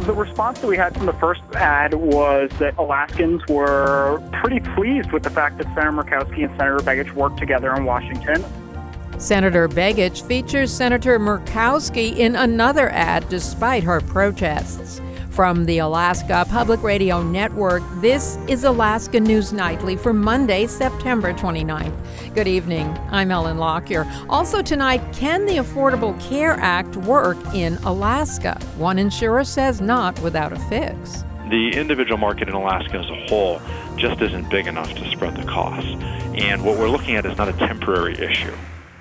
The response that we had from the first ad was that Alaskans were pretty pleased with the fact that Senator Murkowski and Senator Begich worked together in Washington. Senator Begich features Senator Murkowski in another ad despite her protests. From the Alaska Public Radio Network, this is Alaska News Nightly for Monday, September 29th. Good evening. I'm Ellen Lockyer. Also tonight, can the Affordable Care Act work in Alaska? One insurer says not without a fix. The individual market in Alaska as a whole just isn't big enough to spread the costs. And what we're looking at is not a temporary issue.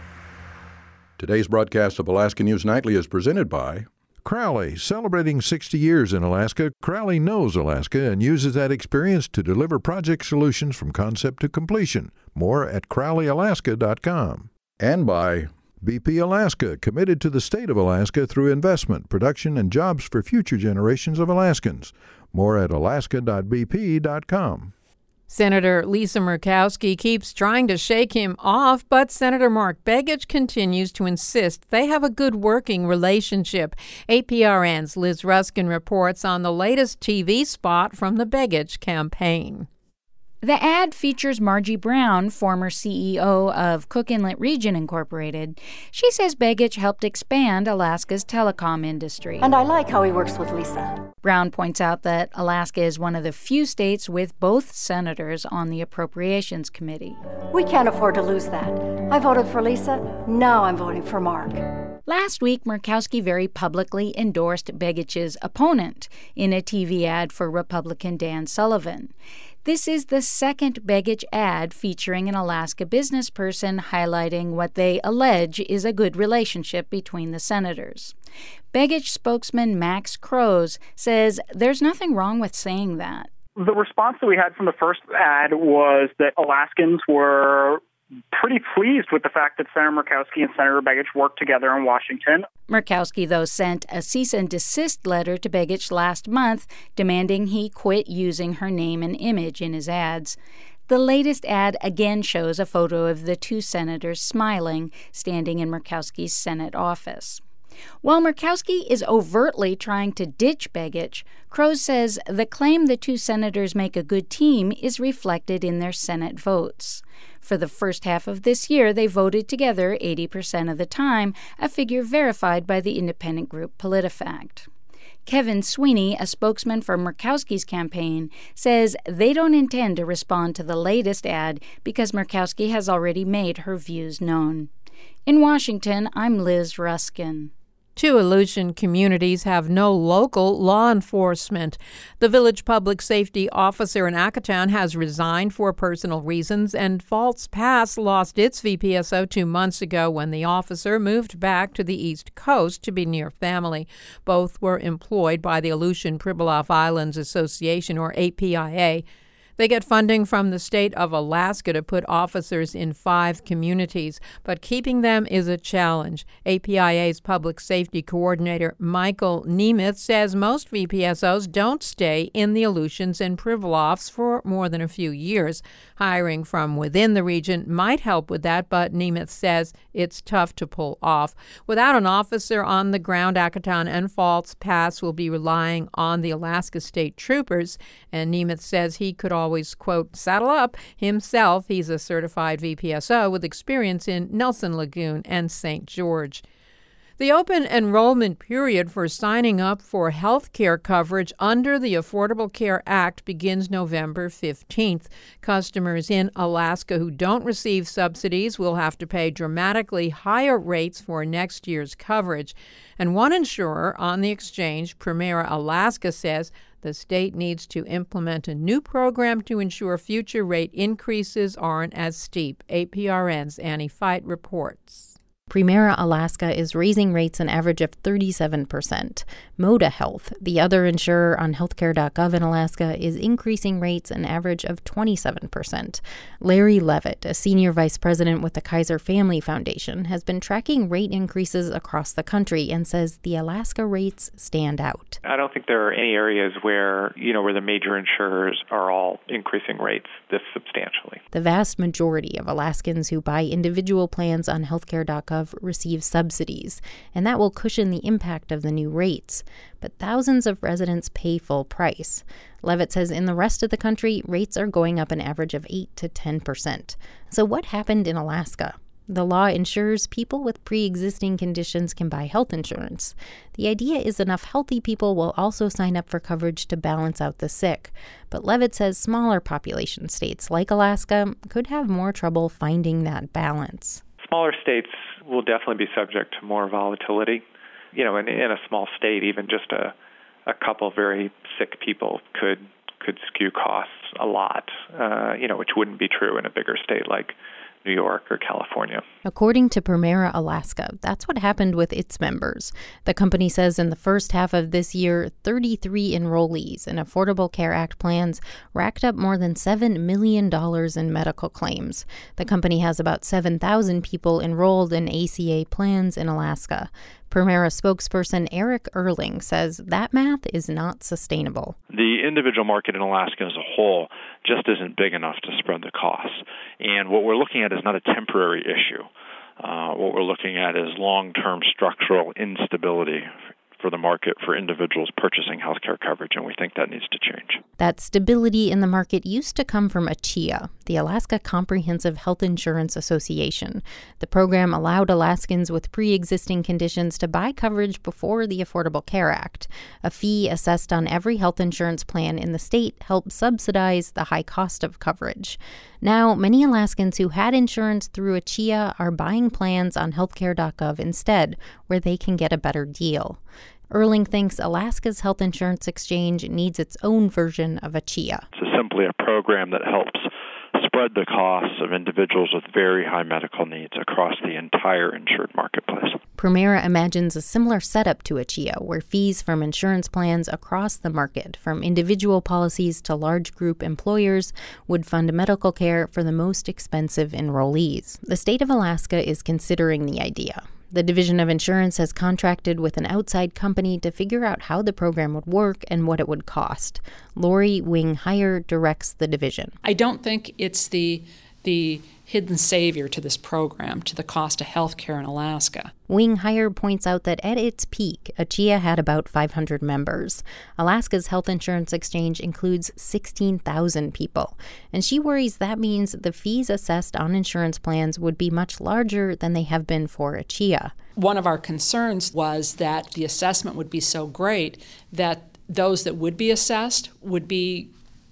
Today's broadcast of Alaska News Nightly is presented by Crowley, celebrating 60 years in Alaska. Crowley knows Alaska and uses that experience to deliver project solutions from concept to completion. More at crowleyalaska.com. And by BP Alaska, committed to the state of Alaska through investment, production, and jobs for future generations of Alaskans. More at alaska.bp.com. Senator Lisa Murkowski keeps trying to shake him off, but Senator Mark Begich continues to insist they have a good working relationship. APRN's Liz Ruskin reports on the latest TV spot from the Begich campaign. The ad features Margie Brown, former CEO of Cook Inlet Region Incorporated. She says Begich helped expand Alaska's telecom industry. And I like how he works with Lisa. Brown points out that Alaska is one of the few states with both senators on the Appropriations Committee. We can't afford to lose that. I voted for Lisa. Now I'm voting for Mark. Last week, Murkowski very publicly endorsed Begich's opponent in a TV ad for Republican Dan Sullivan. This is the second Begich ad featuring an Alaska business person highlighting what they allege is a good relationship between the senators. Begich spokesman Max Crows says there's nothing wrong with saying that. The response that we had from the first ad was that Alaskans were pretty pleased with the fact that Senator Murkowski and Senator Begich worked together in Washington. Murkowski, though, sent a cease and desist letter to Begich last month demanding he quit using her name and image in his ads. The latest ad again shows a photo of the two senators smiling, standing in Murkowski's Senate office. While Murkowski is overtly trying to ditch Begich, Crows says the claim the two senators make a good team is reflected in their Senate votes. For the first half of this year, they voted together 80% of the time, a figure verified by the independent group PolitiFact. Kevin Sweeney, a spokesman for Murkowski's campaign, says they don't intend to respond to the latest ad because Murkowski has already made her views known. In Washington, I'm Liz Ruskin. Two Aleutian communities have no local law enforcement. The village public safety officer in Acatown has resigned for personal reasons, and False Pass lost its VPSO 2 months ago when the officer moved back to the East Coast to be near family. Both were employed by the Aleutian Pribilof Islands Association, or APIA. They get funding from the state of Alaska to put officers in 5 communities, but keeping them is a challenge. APIA's public safety coordinator, Michael Nemeth, says most VPSOs don't stay in the Aleutians and Pribilofs for more than a few years. Hiring from within the region might help with that, but Nemeth says it's tough to pull off. Without an officer on the ground, Acatown and False Pass will be relying on the Alaska State Troopers, and Nemeth says he could always, quote, saddle up himself. He's a certified VPSO with experience in Nelson Lagoon and St. George. The open enrollment period for signing up for health care coverage under the Affordable Care Act begins November 15th. Customers in Alaska who don't receive subsidies will have to pay dramatically higher rates for next year's coverage. And one insurer on the exchange, Primera Alaska, says the state needs to implement a new program to ensure future rate increases aren't as steep. APRN's Annie Fight reports. Primera Alaska is raising rates an average of 37%. Moda Health, the other insurer on healthcare.gov in Alaska, is increasing rates an average of 27%. Larry Levitt, a senior vice president with the Kaiser Family Foundation, has been tracking rate increases across the country and says the Alaska rates stand out. I don't think there are any areas where the major insurers are all increasing rates this substantially. The vast majority of Alaskans who buy individual plans on healthcare.gov healthcare.gov receive subsidies, and that will cushion the impact of the new rates. But thousands of residents pay full price. Levitt says in the rest of the country, rates are going up an average of 8 to 10%. So what happened in Alaska? The law ensures people with pre-existing conditions can buy health insurance. The idea is enough healthy people will also sign up for coverage to balance out the sick. But Levitt says smaller population states like Alaska could have more trouble finding that balance. Smaller states will definitely be subject to more volatility. In a small state, even just a couple very sick people could skew costs a lot, which wouldn't be true in a bigger state like New York or California. According to Premera Alaska, that's what happened with its members. The company says in the first half of this year, 33 enrollees in Affordable Care Act plans racked up more than $7 million in medical claims. The company has about 7,000 people enrolled in ACA plans in Alaska. Premera spokesperson Eric Erling says that math is not sustainable. The individual market in Alaska as a whole just isn't big enough to spread the costs. And what we're looking at is not a temporary issue. What we're looking at is long-term structural instability for the market for individuals purchasing health care coverage, and we think that needs to change. That stability in the market used to come from ACHIA, the Alaska Comprehensive Health Insurance Association. The program allowed Alaskans with pre-existing conditions to buy coverage before the Affordable Care Act. A fee assessed on every health insurance plan in the state helped subsidize the high cost of coverage. Now, many Alaskans who had insurance through ACHIA are buying plans on healthcare.gov instead, where they can get a better deal. Erling thinks Alaska's health insurance exchange needs its own version of ACHIA. It's simply a program that helps spread the costs of individuals with very high medical needs across the entire insured marketplace. Premera imagines a similar setup to ACHIA, where fees from insurance plans across the market, from individual policies to large group employers, would fund medical care for the most expensive enrollees. The state of Alaska is considering the idea. The Division of Insurance has contracted with an outside company to figure out how the program would work and what it would cost. Lori Wing-Heyer directs the division. I don't think it's the hidden savior to this program, to the cost of health care in Alaska. Wing-Heyer points out that at its peak, ACHIA had about 500 members. Alaska's health insurance exchange includes 16,000 people, and she worries that means the fees assessed on insurance plans would be much larger than they have been for ACHIA. One of our concerns was that the assessment would be so great that those that would be assessed would be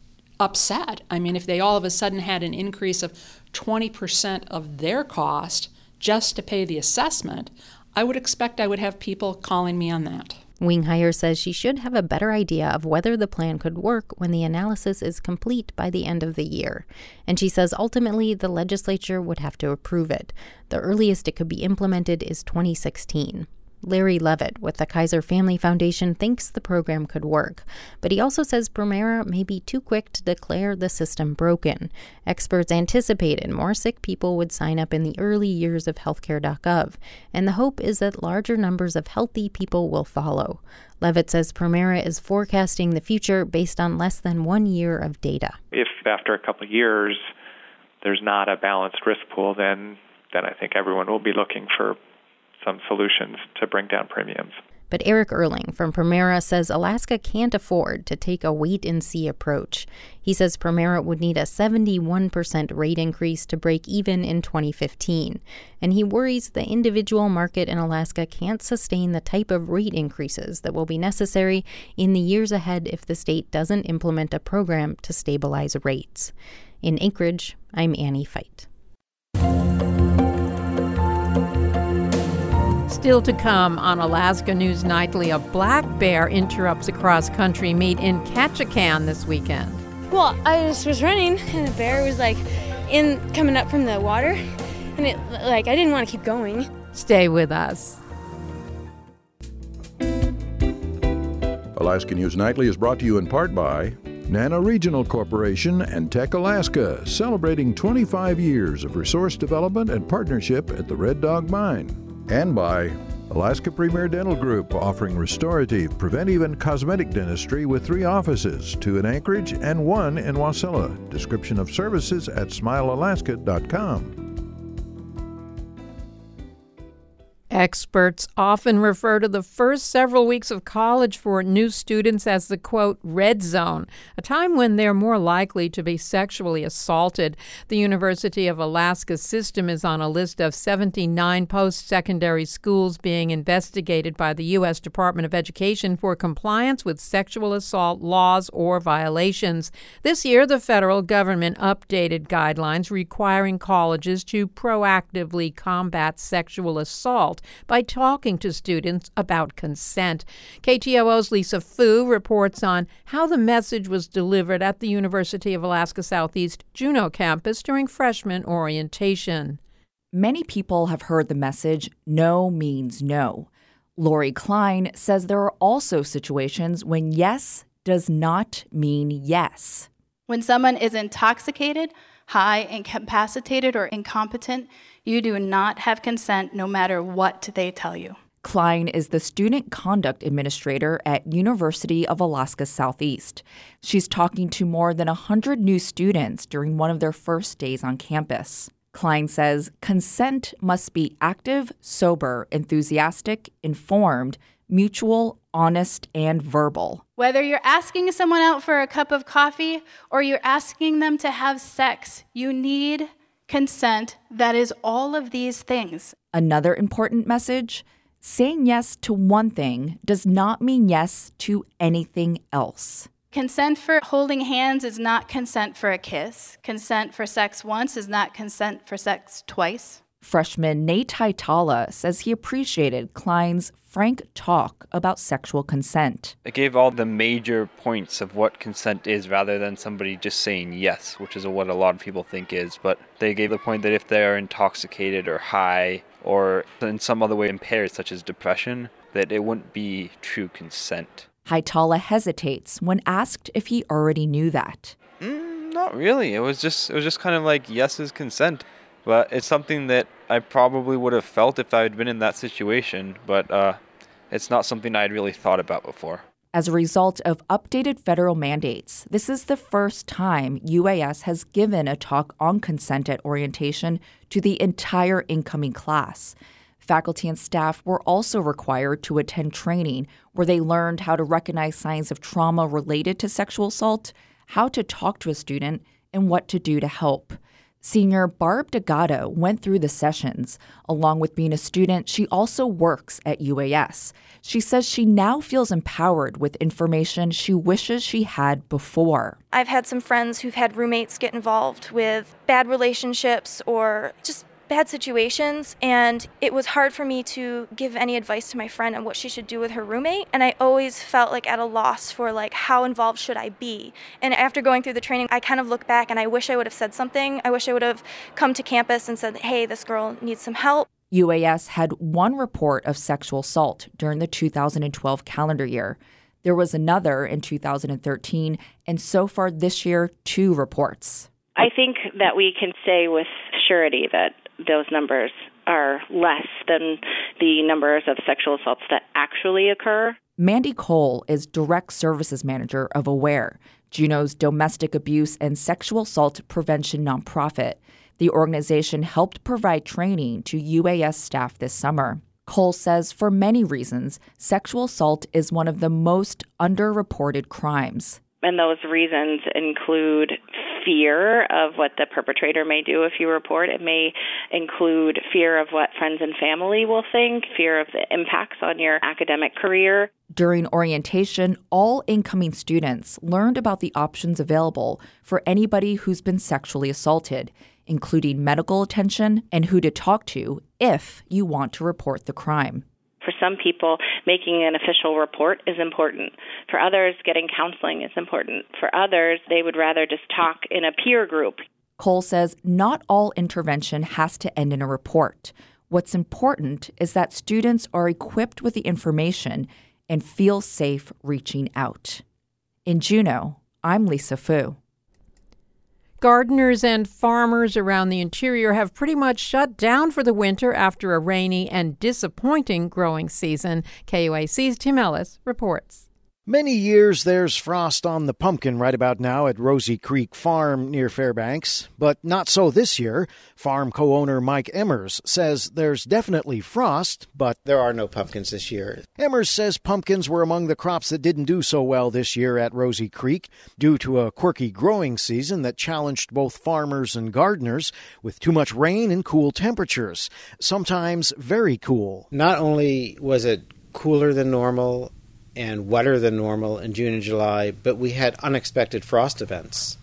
upset. I mean, if they all of a sudden had an increase of 20% of their cost just to pay the assessment, I would expect I would have people calling me on that. Wing-Heyer says she should have a better idea of whether the plan could work when the analysis is complete by the end of the year. And she says ultimately the legislature would have to approve it. The earliest it could be implemented is 2016. Larry Levitt with the Kaiser Family Foundation thinks the program could work, but he also says Premera may be too quick to declare the system broken. Experts anticipated more sick people would sign up in the early years of healthcare.gov, and the hope is that larger numbers of healthy people will follow. Levitt says Premera is forecasting the future based on less than 1 year of data. If after a couple of years there's not a balanced risk pool, then I think everyone will be looking for some solutions to bring down premiums. But Eric Erling from Premera says Alaska can't afford to take a wait-and-see approach. He says Premera would need a 71% rate increase to break even in 2015. And he worries the individual market in Alaska can't sustain the type of rate increases that will be necessary in the years ahead if the state doesn't implement a program to stabilize rates. In Anchorage, I'm Annie Feit. Still to come on Alaska News Nightly, a black bear interrupts a cross-country meet in Ketchikan this weekend. Well, I just was running, and the bear was coming up from the water, and I didn't want to keep going. Stay with us. Alaska News Nightly is brought to you in part by Nana Regional Corporation and Tech Alaska, celebrating 25 years of resource development and partnership at the Red Dog Mine. and by Alaska Premier Dental Group, offering restorative, preventive, and cosmetic dentistry with 3 offices, 2 in Anchorage and 1 in Wasilla. Description of services at smilealaska.com. Experts often refer to the first several weeks of college for new students as the, quote, red zone, a time when they're more likely to be sexually assaulted. The University of Alaska system is on a list of 79 post-secondary schools being investigated by the U.S. Department of Education for compliance with sexual assault laws or violations. This year, the federal government updated guidelines requiring colleges to proactively combat sexual assault by talking to students about consent. KTOO's Lisa Fu reports on how the message was delivered at the University of Alaska Southeast Juneau campus during freshman orientation. Many people have heard the message, no means no. Lori Klein says there are also situations when yes does not mean yes. When someone is intoxicated, high, incapacitated, or incompetent, you do not have consent no matter what they tell you. Klein is the Student Conduct Administrator at University of Alaska Southeast. She's talking to more than 100 new students during one of their first days on campus. Klein says consent must be active, sober, enthusiastic, informed, mutual, honest, and verbal. Whether you're asking someone out for a cup of coffee or you're asking them to have sex, you need consent that is all of these things. Another important message, saying yes to one thing does not mean yes to anything else. Consent for holding hands is not consent for a kiss. Consent for sex once is not consent for sex twice. Freshman Nate Haitala says he appreciated Klein's frank talk about sexual consent. It gave all the major points of what consent is rather than somebody just saying yes, which is what a lot of people think is. But they gave the point that if they are intoxicated or high or in some other way impaired, such as depression, that it wouldn't be true consent. Haitala hesitates when asked if he already knew that. Not really. It was just kind of like yes is consent. But it's something that I probably would have felt if I had been in that situation, but it's not something I'd really thought about before. As a result of updated federal mandates, this is the first time UAS has given a talk on consent at orientation to the entire incoming class. Faculty and staff were also required to attend training where they learned how to recognize signs of trauma related to sexual assault, how to talk to a student, and what to do to help. Senior Barb D'Agato went through the sessions. Along with being a student, she also works at UAS. She says she now feels empowered with information she wishes she had before. I've had some friends who've had roommates get involved with bad relationships or just bad situations, and it was hard for me to give any advice to my friend on what she should do with her roommate, and I always felt like at a loss for like how involved should I be. And after going through the training, I kind of look back and I wish I would have said something. I wish I would have come to campus and said, hey, this girl needs some help. UAS had one report of sexual assault during the 2012 calendar year. There was another in 2013, and so far this year, 2 reports. I think that we can say with surety that those numbers are less than the numbers of sexual assaults that actually occur. Mandy Cole is Direct Services Manager of AWARE, Juneau's domestic abuse and sexual assault prevention nonprofit. The organization helped provide training to UAS staff this summer. Cole says for many reasons, sexual assault is one of the most underreported crimes. And those reasons include fear of what the perpetrator may do if you report. It may include fear of what friends and family will think, fear of the impacts on your academic career. During orientation, all incoming students learned about the options available for anybody who's been sexually assaulted, including medical attention and who to talk to if you want to report the crime. For some people, making an official report is important. For others, getting counseling is important. For others, they would rather just talk in a peer group. Cole says not all intervention has to end in a report. What's important is that students are equipped with the information and feel safe reaching out. In Juneau, I'm Lisa Fu. Gardeners and farmers around the interior have pretty much shut down for the winter after a rainy and disappointing growing season. KUAC's Tim Ellis reports. Many years there's frost on the pumpkin right about now at Rosy Creek Farm near Fairbanks, but not so this year. Farm co-owner Mike Emmers says there's definitely frost, but there are no pumpkins this year. Emmers says pumpkins were among the crops that didn't do so well this year at Rosy Creek due to a quirky growing season that challenged both farmers and gardeners with too much rain and cool temperatures, sometimes very cool. Not only was it cooler than normal and wetter than normal in June and July, but we had unexpected frost events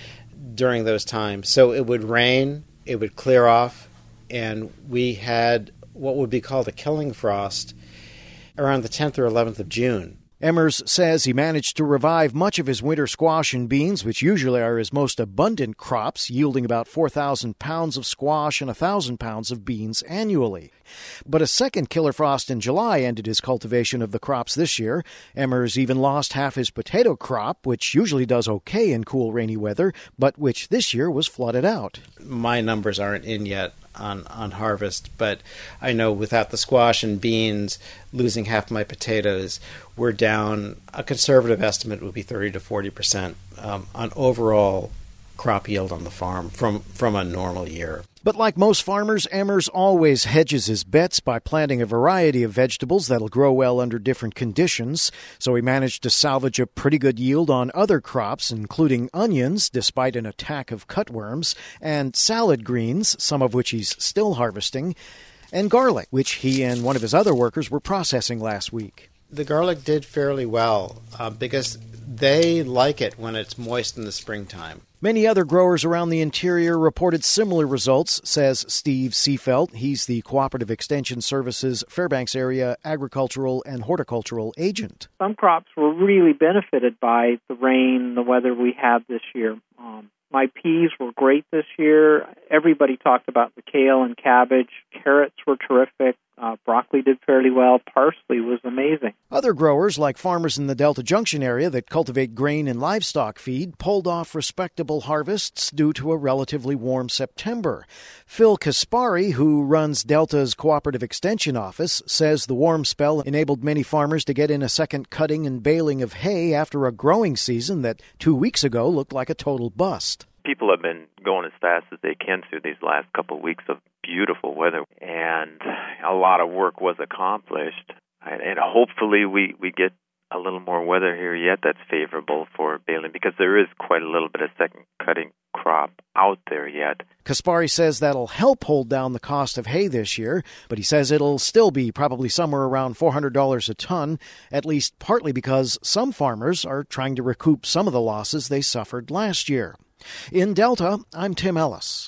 during those times. So it would rain, it would clear off, and we had what would be called a killing frost around the 10th or 11th of June. Emmers says he managed to revive much of his winter squash and beans, which usually are his most abundant crops, yielding about 4,000 pounds of squash and 1,000 pounds of beans annually. But a second killer frost in July ended his cultivation of the crops this year. Emmers even lost half his potato crop, which usually does okay in cool, rainy weather, but which this year was flooded out. My numbers aren't in yet on harvest, but I know without the squash and beans, losing half my potatoes, we're down, a conservative estimate would be 30 to 40% on overall crop yield on the farm from a normal year. But like most farmers, Emmers always hedges his bets by planting a variety of vegetables that'll grow well under different conditions. So he managed to salvage a pretty good yield on other crops, including onions, despite an attack of cutworms, and salad greens, some of which he's still harvesting, and garlic, which he and one of his other workers were processing last week. The garlic did fairly well because they like it when it's moist in the springtime. Many other growers around the interior reported similar results, says Steve Seafelt. He's the Cooperative Extension Services Fairbanks Area Agricultural and Horticultural Agent. Some crops were really benefited by the rain, the weather we had this year. My peas were great this year. Everybody talked about the kale and cabbage. Carrots were terrific. Broccoli did fairly well. Parsley was amazing. Other growers, like farmers in the Delta Junction area that cultivate grain and livestock feed, pulled off respectable harvests due to a relatively warm September. Phil Kaspari, who runs Delta's Cooperative Extension Office, says the warm spell enabled many farmers to get in a second cutting and baling of hay after a growing season that 2 weeks ago looked like a total bust. People have been going as fast as they can through these last couple of weeks of beautiful weather, and a lot of work was accomplished. And hopefully we get a little more weather here yet that's favorable for baling, because there is quite a little bit of second cutting crop out there yet. Kaspari says that'll help hold down the cost of hay this year, but he says it'll still be probably somewhere around $400 a ton, at least partly because some farmers are trying to recoup some of the losses they suffered last year. In Delta, I'm Tim Ellis.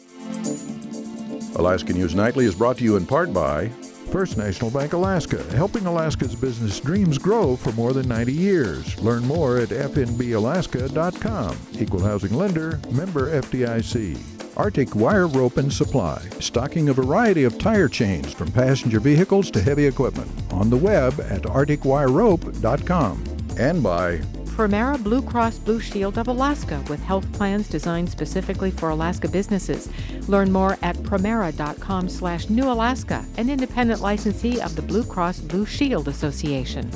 Alaska News Nightly is brought to you in part by First National Bank Alaska, helping Alaska's business dreams grow for more than 90 years. Learn more at fnbalaska.com. Equal housing lender, member FDIC. Arctic Wire Rope and Supply, stocking a variety of tire chains from passenger vehicles to heavy equipment. On the web at arcticwirerope.com. And by Premera Blue Cross Blue Shield of Alaska, with health plans designed specifically for Alaska businesses. Learn more at premera.com/newalaska, an independent licensee of the Blue Cross Blue Shield Association.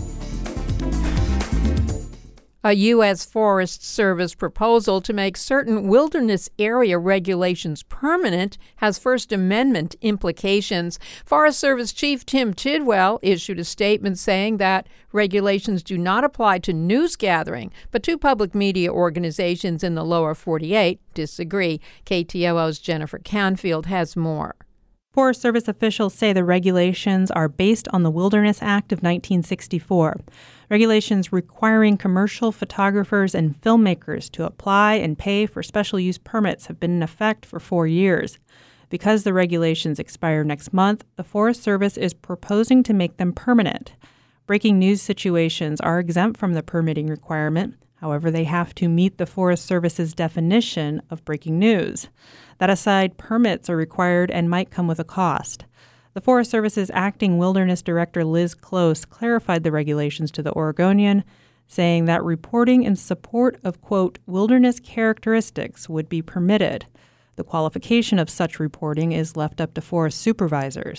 A U.S. Forest Service proposal to make certain wilderness area regulations permanent has First Amendment implications. Forest Service Chief Tim Tidwell issued a statement saying that regulations do not apply to news gathering, but two public media organizations in the lower 48 disagree. KTOO's Jennifer Canfield has more. Forest Service officials say the regulations are based on the Wilderness Act of 1964. Regulations requiring commercial photographers and filmmakers to apply and pay for special use permits have been in effect for 4 years. Because the regulations expire next month, the Forest Service is proposing to make them permanent. Breaking news situations are exempt from the permitting requirement. However, they have to meet the Forest Service's definition of breaking news. That aside, permits are required and might come with a cost. The Forest Service's acting wilderness director, Liz Close, clarified the regulations to the Oregonian, saying that reporting in support of, quote, wilderness characteristics would be permitted. The qualification of such reporting is left up to forest supervisors.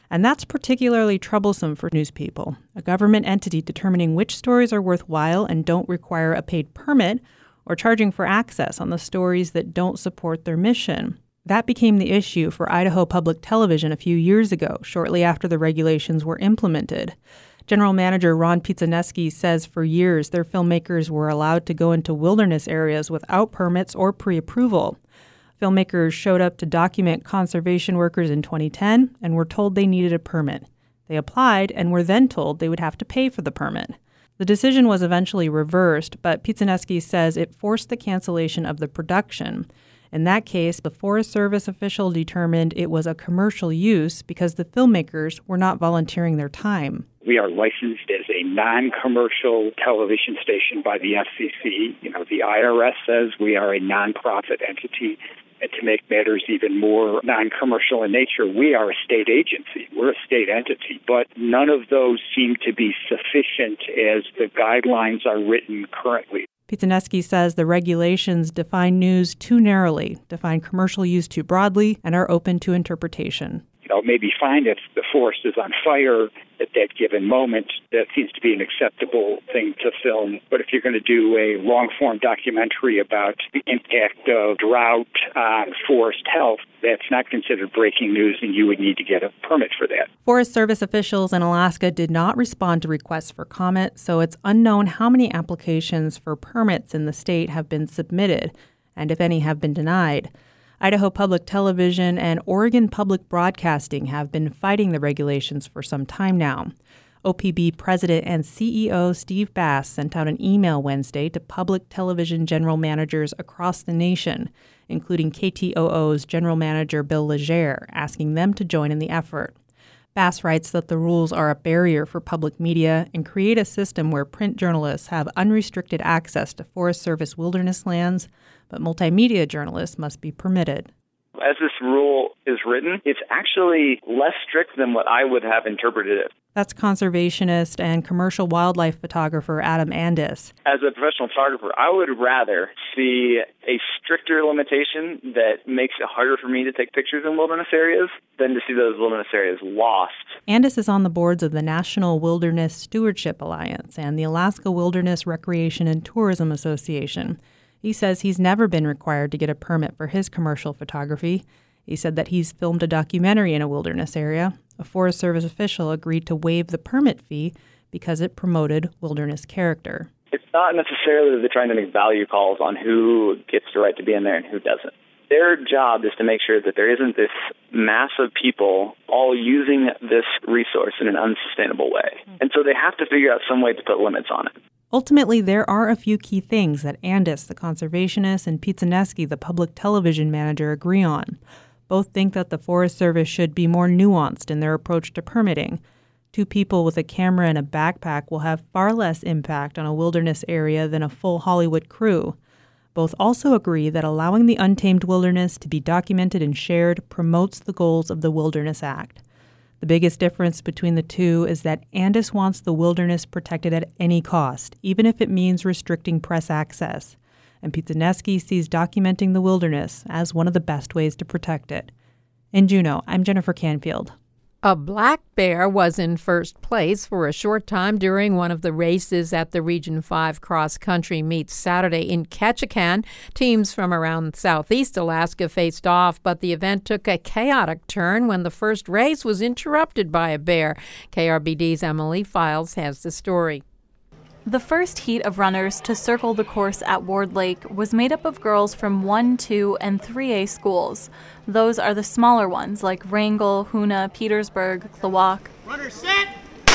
And that's particularly troublesome for news people, a government entity determining which stories are worthwhile and don't require a paid permit, or charging for access on the stories that don't support their mission. That became the issue for Idaho Public Television a few years ago, shortly after the regulations were implemented. General Manager Ron Pizzaneski says for years their filmmakers were allowed to go into wilderness areas without permits or pre-approval. Filmmakers showed up to document conservation workers in 2010 and were told they needed a permit. They applied and were then told they would have to pay for the permit. The decision was eventually reversed, but Pizzaneski says it forced the cancellation of the production. In that case, the Forest Service official determined it was a commercial use because the filmmakers were not volunteering their time. We are licensed as a non-commercial television station by the FCC. The IRS says we are a nonprofit entity. And to make matters even more non-commercial in nature, we are a state agency. We're a state entity. But none of those seem to be sufficient as the guidelines are written currently. Pizzaneski says the regulations define news too narrowly, define commercial use too broadly, and are open to interpretation. Maybe fine if the forest is on fire at that given moment. That seems to be an acceptable thing to film. But if you're going to do a long-form documentary about the impact of drought on forest health, that's not considered breaking news, and you would need to get a permit for that. Forest Service officials in Alaska did not respond to requests for comment, so it's unknown how many applications for permits in the state have been submitted, and if any have been denied. Idaho Public Television and Oregon Public Broadcasting have been fighting the regulations for some time now. OPB President and CEO Steve Bass sent out an email Wednesday to public television general managers across the nation, including KTOO's General Manager Bill Legere, asking them to join in the effort. Bass writes that the rules are a barrier for public media and create a system where print journalists have unrestricted access to Forest Service wilderness lands, but multimedia journalists must be permitted. As this rule is written, it's actually less strict than what I would have interpreted it. That's conservationist and commercial wildlife photographer Adam Andis. As a professional photographer, I would rather see a stricter limitation that makes it harder for me to take pictures in wilderness areas than to see those wilderness areas lost. Andis is on the boards of the National Wilderness Stewardship Alliance and the Alaska Wilderness Recreation and Tourism Association. He says he's never been required to get a permit for his commercial photography. He said that he's filmed a documentary in a wilderness area. A Forest Service official agreed to waive the permit fee because it promoted wilderness character. It's not necessarily that they're trying to make value calls on who gets the right to be in there and who doesn't. Their job is to make sure that there isn't this mass of people all using this resource in an unsustainable way. And so they have to figure out some way to put limits on it. Ultimately, there are a few key things that Andis, the conservationist, and Pizzaneski, the public television manager, agree on. Both think that the Forest Service should be more nuanced in their approach to permitting. Two people with a camera and a backpack will have far less impact on a wilderness area than a full Hollywood crew. Both also agree that allowing the untamed wilderness to be documented and shared promotes the goals of the Wilderness Act. The biggest difference between the two is that Andis wants the wilderness protected at any cost, even if it means restricting press access. And Pizzaneski sees documenting the wilderness as one of the best ways to protect it. In Juneau, I'm Jennifer Canfield. A black bear was in first place for a short time during one of the races at the Region 5 cross-country meet Saturday in Ketchikan. Teams from around southeast Alaska faced off, but the event took a chaotic turn when the first race was interrupted by a bear. KRBD's Emily Files has the story. The first heat of runners to circle the course at Ward Lake was made up of girls from 1, 2, and 3A schools. Those are the smaller ones like Wrangell, Hoona, Petersburg, Klawock. Runner set!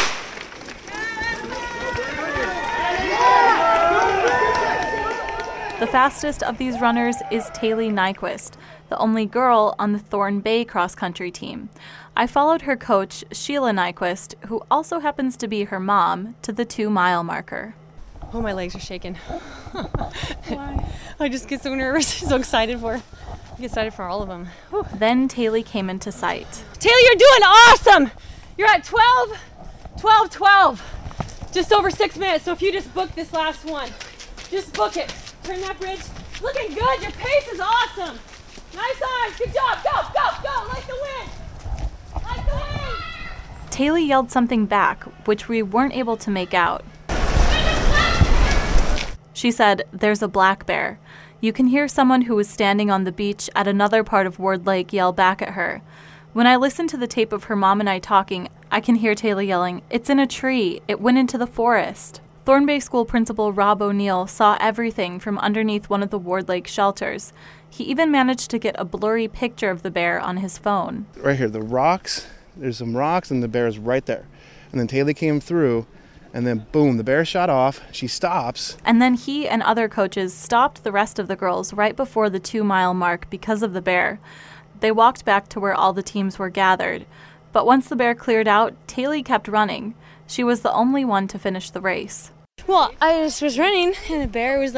The fastest of these runners is Taylor Nyquist, the only girl on the Thorn Bay cross-country team. I followed her coach, Sheila Nyquist, who also happens to be her mom, to the 2-mile marker. Oh, my legs are shaking. Why? I just get so nervous, so excited for all of them. Whew. Then Taylor came into sight. Taylor, you're doing awesome! You're at 12. Just over 6 minutes, so if you just book this last one, just book it. Turn that bridge. Looking good. Your pace is awesome. Nice arms. Good job. Go, go, go. Like the wind. Like the wind. Taylor yelled something back, which we weren't able to make out. She said, "There's a black bear." You can hear someone who was standing on the beach at another part of Ward Lake yell back at her. When I listen to the tape of her mom and I talking, I can hear Taylor yelling, "It's in a tree. It went into the forest." Thorn Bay School Principal Rob O'Neill saw everything from underneath one of the Ward Lake shelters. He even managed to get a blurry picture of the bear on his phone. Right here, the rocks, there's some rocks and the bear is right there. And then Taylor came through and then boom, the bear shot off, she stops. And then he and other coaches stopped the rest of the girls right before the 2-mile mark because of the bear. They walked back to where all the teams were gathered. But once the bear cleared out, Taylor kept running. She was the only one to finish the race. Well, I just was running, and the bear was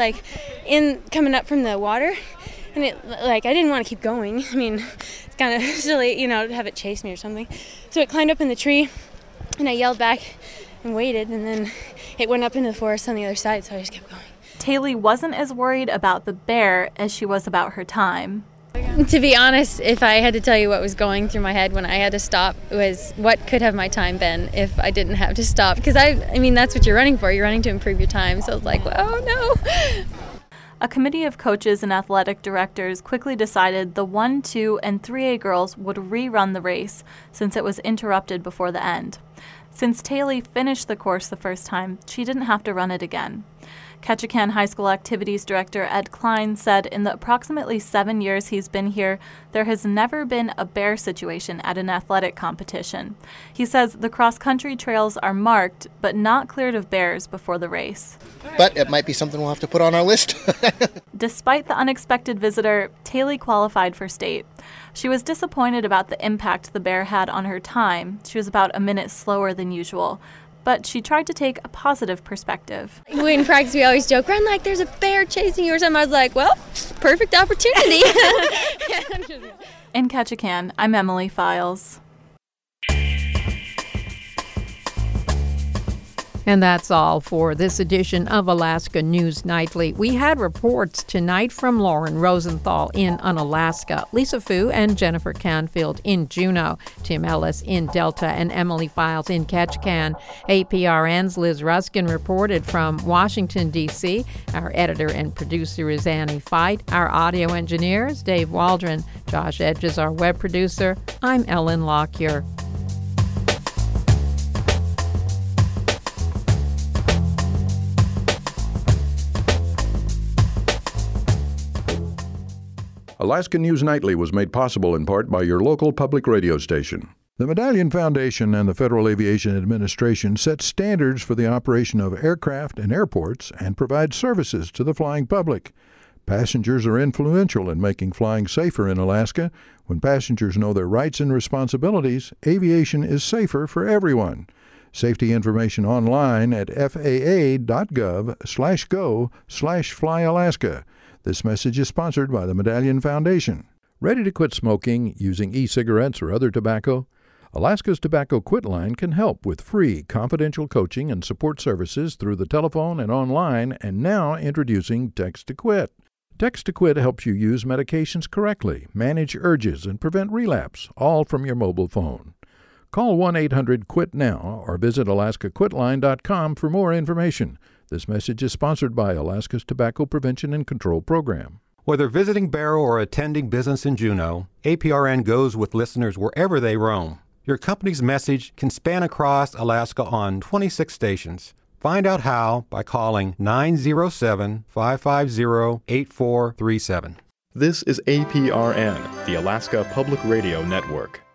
coming up from the water, and I didn't want to keep going. I mean, it's kind of silly, to have it chase me or something. So it climbed up in the tree, and I yelled back and waited, and then it went up into the forest on the other side, so I just kept going. Taylor wasn't as worried about the bear as she was about her time. To be honest, if I had to tell you what was going through my head when I had to stop, it was what could have my time been if I didn't have to stop? Because I mean, that's what you're running for. You're running to improve your time. So it's oh no. A committee of coaches and athletic directors quickly decided the 1, 2, and 3A girls would rerun the race since it was interrupted before the end. Since Taylor finished the course the first time, she didn't have to run it again. Ketchikan High School Activities Director Ed Klein said in the approximately 7 years he's been here, there has never been a bear situation at an athletic competition. He says the cross-country trails are marked, but not cleared of bears before the race. But it might be something we'll have to put on our list. Despite the unexpected visitor, Taylor qualified for state. She was disappointed about the impact the bear had on her time. She was about a minute slower than usual. But she tried to take a positive perspective. In practice, we always joke, run like there's a bear chasing you or something. I was like, well, perfect opportunity. In Ketchikan, I'm Emily Files. And that's all for this edition of Alaska News Nightly. We had reports tonight from Lauren Rosenthal in Unalaska, Lisa Fu and Jennifer Canfield in Juneau, Tim Ellis in Delta, and Emily Files in Ketchikan. APRN's Liz Ruskin reported from Washington, D.C. Our editor and producer is Annie Fight. Our audio engineer is Dave Waldron. Josh Edge is our web producer. I'm Ellen Lockyer. Alaska News Nightly was made possible in part by your local public radio station. The Medallion Foundation and the Federal Aviation Administration set standards for the operation of aircraft and airports and provide services to the flying public. Passengers are influential in making flying safer in Alaska. When passengers know their rights and responsibilities, aviation is safer for everyone. Safety information online at faa.gov/go/flyalaska. This message is sponsored by the Medallion Foundation. Ready to quit smoking, using e-cigarettes or other tobacco? Alaska's Tobacco Quit Line can help with free, confidential coaching and support services through the telephone and online, and now introducing Text to Quit. Text to Quit helps you use medications correctly, manage urges, and prevent relapse, all from your mobile phone. Call 1-800-QUIT-NOW or visit alaskaquitline.com for more information. This message is sponsored by Alaska's Tobacco Prevention and Control Program. Whether visiting Barrow or attending business in Juneau, APRN goes with listeners wherever they roam. Your company's message can span across Alaska on 26 stations. Find out how by calling 907-550-8437. This is APRN, the Alaska Public Radio Network.